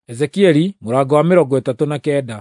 Ezekieli mũrango wa 39.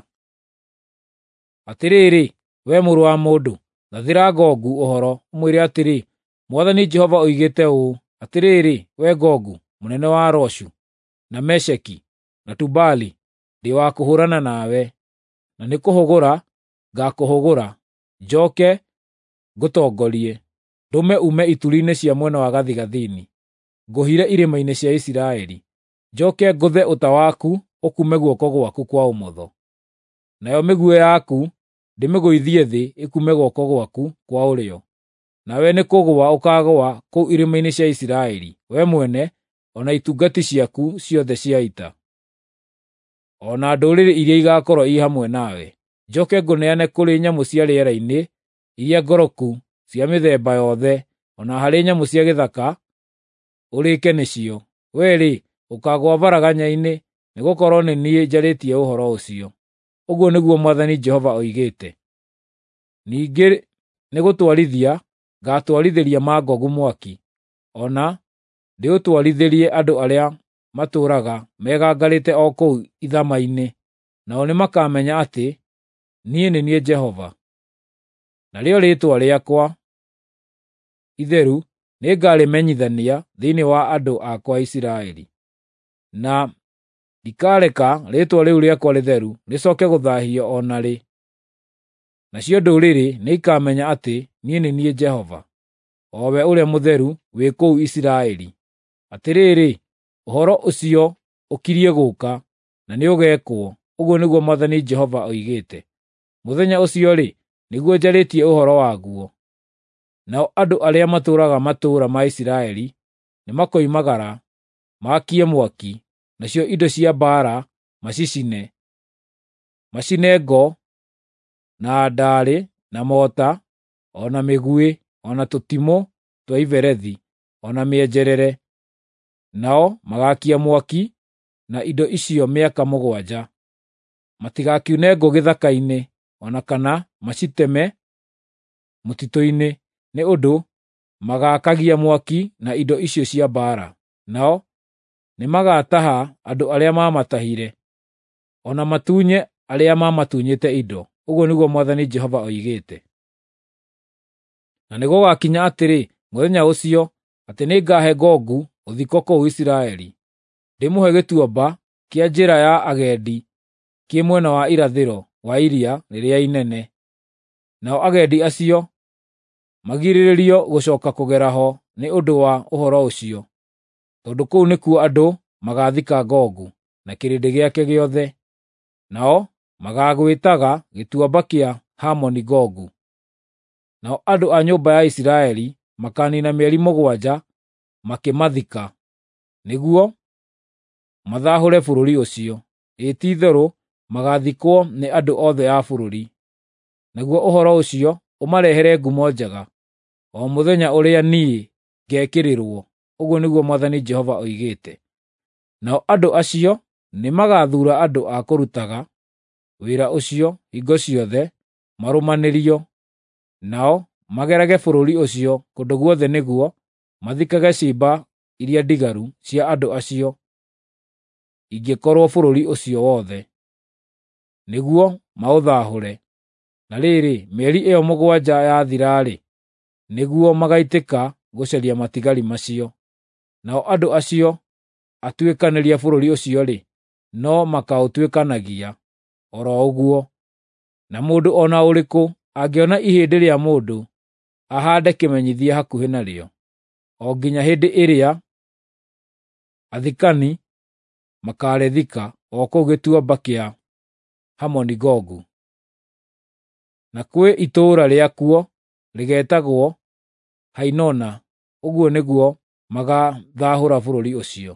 Atĩrĩrĩ, we mũrũ wa mũndũ, thathĩra Gogu ũhoro, ũmwĩre atĩrĩ, Mwathani Jehova oigĩte ũũ: Atĩrĩrĩ, we Gogu, mũnene wa Roshu, na Mesheki, na Tubali, ndĩ wa kũhũũrana nawe, na nĩ kũhũgũra ngaakũhũgũra, njooke ngũtongorie, ndũme uume ituri-inĩ cia mwena wa gathigathini, ngũhire irĩma-inĩ cia Isiraeli, njooke ngũthe ũta waku ũkuume guoko gwaku kwa ũmotho, nayo mĩguĩ yaku ndĩmĩgũithie thĩ ĩkuume guoko gwaku kwa ũrĩo. Nawe nĩ kũgũa ũkaagũa kũu irĩma-inĩ cia Isiraeli, we mwene, o na itungati ciaku ciothe cia ita, o na ndũrĩrĩ iria igaakorwo i hamwe nawe. Njooke ngũneane kũrĩ nyamũ cia rĩera-inĩ, iria ngoroku cia mĩthemba yothe, o na harĩ nyamũ cia gĩthaka, ũrĩĩke nĩcio. Wee-rĩ, ũkaagũa baraganya-inĩ, nĩgũkorwo nĩ niĩ njarĩtie ũhoro ũcio, ũguo nĩguo Mwathani Jehova oigĩte. Ningĩ nĩgũtwarithia ngaatwarithĩria Magogu mwaki, o na ndĩũtwarithĩrie andũ arĩa matũũraga megangarĩte o kũu ithama-inĩ, nao nĩmakamenya atĩ niĩ nĩ niĩ Jehova. Narĩo rĩĩtwa rĩakwa itheru nĩngarĩmenyithania thĩinĩ wa andũ akwa Isiraeli, na ndikareka rĩĩtwa rĩu rĩakwa rĩtheru rĩcooke gũthaahio o na rĩ. Nacio ndũrĩrĩ nĩikamenya atĩ niĩ nĩ niĩ Jehova, o we ũrĩa mũtheru wĩ kũu Isiraeli. Atĩrĩrĩ, ũhoro ũcio ũkirie gũũka, na nĩũgeekwo, ũguo nĩguo Mwathani Jehova oigĩte. Mũthenya ũcio-rĩ, nĩguo njarĩtie ũhoro waguo. Nao andũ arĩa matũũraga matũũra ma Isiraeli nĩmakoimagara, maakie mwaki, nacio indo cia mbaara macicine, macine ngo, na ndaarĩ, na mota, o na mĩguĩ, o na tũtimũ twa iberethi, o na mĩenjerere. Nao magaakia mwaki na indo icio mĩaka 7. Matigakiune ngũ gĩthaka-inĩ, o na kana maciteme mũtitũ-inĩ, nĩ ũndũ magaakagia mwaki na indo icio cia mbaara. Nao nĩmagataha andũ arĩa maamatahire, o na matunye arĩa maamatunyĩte indo, ũguo nĩguo Mwathani Jehova oigĩte. Na nĩgũgakinya atĩrĩ mũthenya ũcio, atĩ nĩngaahe Gogu ũthiko kũu Isiraeli, ndĩmũhe gĩtuamba kĩa njĩra ya agendi kĩ mwena wa irathĩro wa iria rĩrĩa inene. Nao agendi acio magirĩrĩrio gũcooka kũgera ho nĩ ũndũ wa ũhoro ũcio, tondũ kũu nĩkuo andũ magaathika Gogu na kĩrĩndĩ gĩake gĩothe, nao magaagwĩtaga gĩtuamba kĩa Hamoni Gogu. Nao andũ a nyũmba ya Isiraeli makaaniina mĩeri 7 makĩmathika, nĩguo mathaahũre bũrũri ũcio. Ti-itherũ magaathikwo nĩ andũ othe a bũrũri. Naguo ũhoro ũcio ũmarehere ngumo njega, o mũthenya ũrĩa niĩ ngekĩrĩrwo, ũguo nĩguo Mwathani Jehova oigĩte. Nao andũ acio nĩmagathuura andũ a kũrutaga wĩra ũcio hingo ciothe, marũmanĩrio nao magerage bũrũri ũcio kũndũ guothe, nĩguo mathikage ciimba iria ndigaru cia andũ acio ingĩkorwo bũrũri ũcio wothe, nĩguo maũthaahũre. Na rĩrĩ, mĩeri ĩyo 7 yathira-rĩ, nĩguo magaitĩka gũcaria matigari macio. Nao andũ acio atuĩkanĩria bũrũri ũcio-rĩ, no makaũtuĩkanagia o ro ũguo. Na mũndũ o na ũrĩkũ angĩona ihĩndĩ rĩa mũndũ, ahaande kĩmenyithia hakuhĩ narĩo, o nginya hĩndĩ ĩrĩa athikani makarĩthika o kũu gĩtuamba kĩa Hamoni Gogu. Na kwĩ itũũra rĩakuo rĩgetagwo Hainona, ũguo nĩguo magathaahũra bũrũri ũcio.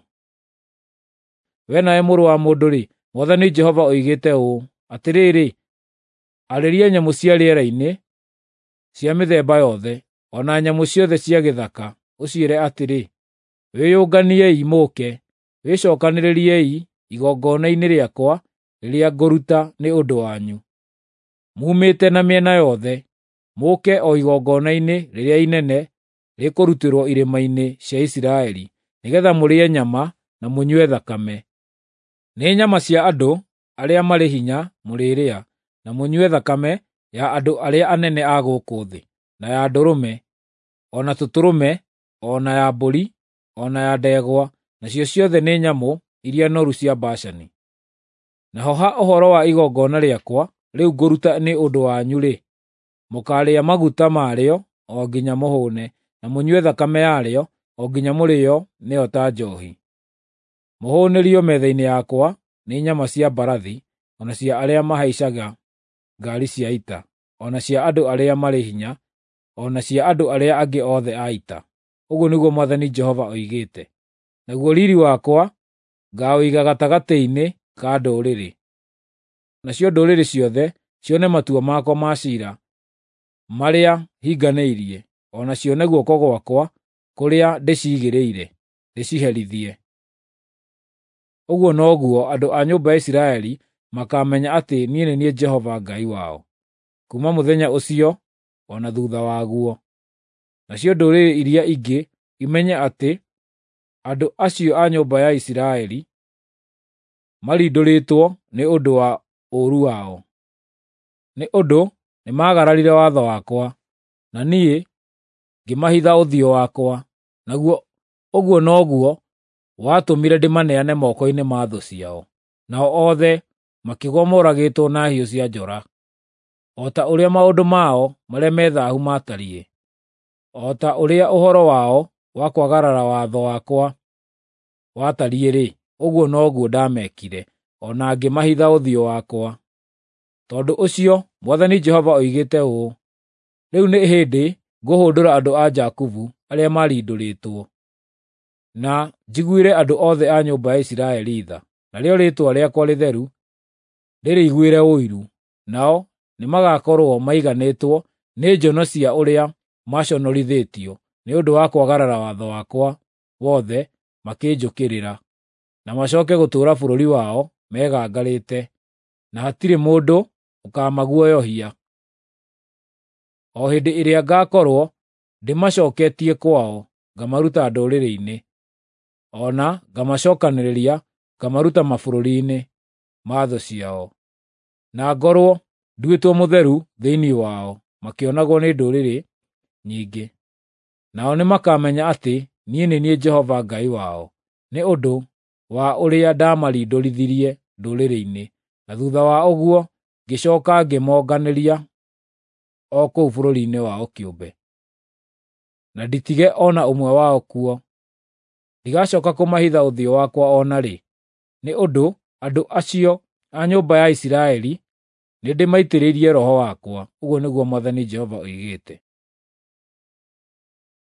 We nawe mũrũ wa mũndũ-rĩ, Mwathani Jehova oigĩte ũũ: Atĩrĩrĩ, arĩria nyamũ cia rĩera-inĩ cia mĩthemba yothe, o na nyamũ ciothe cia gĩthaka, ũciĩre atĩrĩ, wĩyũnganiei mũũke, wĩcookanĩrĩriei igongona-inĩ rĩakwa rĩrĩa ngũruta nĩ ũndũ wanyu. Muumĩte na mĩena yothe, mũũke o igongona-inĩ rĩrĩa inene rĩkũrutĩrwo irĩma-inĩ cia Isiraeli, nĩgeetha mũrĩe nyama na mũnyue thakame. Nĩ nyama cia andũ arĩa marĩ hinya mũrĩrĩa, na mũnyue thakame ya andũ arĩa anene a gũkũ thĩ, na ya ndũrũme, o na tũtũrũme, o na ya mbũri, o na ya ndegwa, nacio ciothe nĩ nyamũ iria noru cia Bashani. Naho ha ũhoro wa igongona rĩakwa rĩu ngũruta nĩ ũndũ wanyu-rĩ, mũkaarĩa maguta marĩo o nginya mũhũne, na mũnyue thakame yarĩo o nginya mũrĩo nĩyo ta njohi. Mũhũnĩrio metha-inĩ yakwa nĩ nyama cia mbarathi, o na cia arĩa mahaicaga ngaari cia ita, o na cia andũ arĩa marĩ hinya, o na cia andũ arĩa angĩ othe a ita, ũguo nĩguo Mwathani Jehova oigĩte. Naguo riiri wakwa ngaũiga gatagatĩ-inĩ ka ndũrĩrĩ, nacio ndũrĩrĩ ciothe cione matua makwa ma ciira marĩa hinganĩirie, o na cione guoko gwakwa kũrĩa ndĩciigĩrĩire, ndĩciherithie. Ũguo noguo andũ a nyũmba ya Isiraeli makamenya atĩ niĩ nĩ niĩ Jehova Ngai wao, kuuma mũthenya ũcio o na thuutha waguo. Nacio ndũrĩrĩ iria ingĩ imenye atĩ andũ acio a nyũmba ya Isiraeli marindũrĩtwo nĩ ũndũ wa ũũru wao, nĩ ũndũ nĩmagararire watho wakwa, na niĩ ngĩmahitha ũthiũ wakwa, naguo ũguo noguo watũmire ndĩmaneane moko-inĩ ma thũ ciao, nao othe makĩgũa moragĩtwo na hiũ cia njora, o ta ũrĩa maũndũ mao marĩa me thaahu matariĩ, o ta ũrĩa ũhoro wao wa kwagarara watho wakwa watariĩ-rĩ, ũguo noguo ndamekire, o na ngĩmahitha ũthiũ wakwa. Tondũ ũcio Mwathani Jehova oigĩte ũũ: Rĩu nĩ hĩndĩ ngũhũndũra andũ a Jakubu arĩa marindũrĩtwo, na njiguĩre andũ othe a nyũmba ya Isiraeli tha, narĩo rĩĩtwa rĩakwa rĩtheru ndĩrĩiguĩre ũiru. Nao nĩmagakorwo maiganĩtwo nĩ njono cia ũrĩa maconorithĩtio nĩ ũndũ wa kwagarara watho wakwa wothe makĩnjũkĩrĩra, na macooke gũtũũra bũrũri wao megangarĩte, na hatirĩ mũndũ ũkamaguoyohia. O hĩndĩ ĩrĩa ngaakorwo ndĩmacooketie kwao, ngamaruta ndũrĩrĩ-inĩ, o na ngamacookanĩrĩria ngamaruta mabũrũri-inĩ ma thũ ciao, na ngorwo nduĩtwo mũtheru thĩinĩ wao, makĩonagwo nĩ ndũrĩrĩ nyingĩ. Nao nĩmakamenya atĩ niĩ nĩ niĩ Jehova Ngai wao, nĩ ũndũ wa ũrĩa ndamarindũrithirie ndũrĩrĩ-inĩ, na thuutha wa ũguo ngĩcooka ngĩmonganĩria o kũu bũrũri-inĩ wao kĩũmbe, na nditige o na ũmwe wao kuo. Ndigacooka kũmahitha ũthiũ wakwa o na rĩ, nĩ ũndũ andũ acio a nyũmba ya Isiraeli nĩndĩmaitĩrĩirie Roho wakwa, ũguo nĩguo Mwathani Jehova oigĩte.